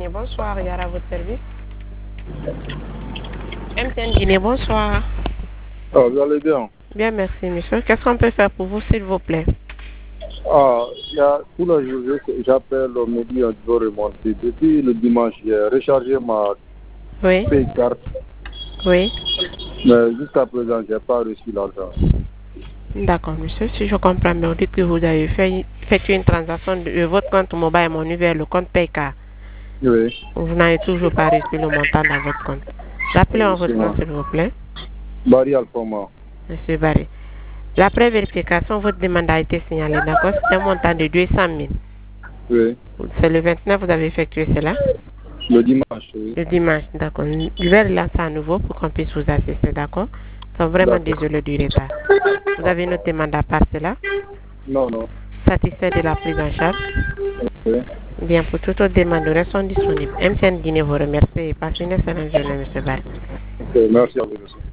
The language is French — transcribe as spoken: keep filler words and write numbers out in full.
Guinée, bonsoir, Yara à votre service. M T N Guinée, bonsoir. Ah, vous allez bien? Bien, merci, monsieur. Qu'est-ce qu'on peut faire pour vous, s'il vous plaît? Ah, il y a tout le jour, j'appelle au midi, je dois remonter. Depuis le dimanche, j'ai rechargé ma Oui. Paycard. Oui. Mais jusqu'à présent, je n'ai pas reçu l'argent. D'accord, monsieur. Si je comprends bien, on dit que vous avez fait, effectué une transaction de votre compte mobile money vers le compte Paycard. Oui. Vous n'avez toujours pas reçu le montant dans votre compte. Rappelez-moi votre nom, s'il vous plaît. Barry Alfoma. Monsieur Barry. Après vérification, votre demande a été signalée, d'accord? C'est un montant de deux cent mille. Oui. C'est le vingt-neuf, vous avez effectué cela? Le dimanche, oui. Le dimanche, d'accord. Je vais relancer à nouveau pour qu'on puisse vous assister, d'accord? Nous sommes vraiment désolés du retard. Vous avez une autre demande à part cela? Non, non. Satisfait de la prise en charge? Oui. Bien, pour toute autre demande, nous restons disponibles. M T N Guinée vous remercie et passez une excellente journée, monsieur Barry. Ok, merci à vous aussi.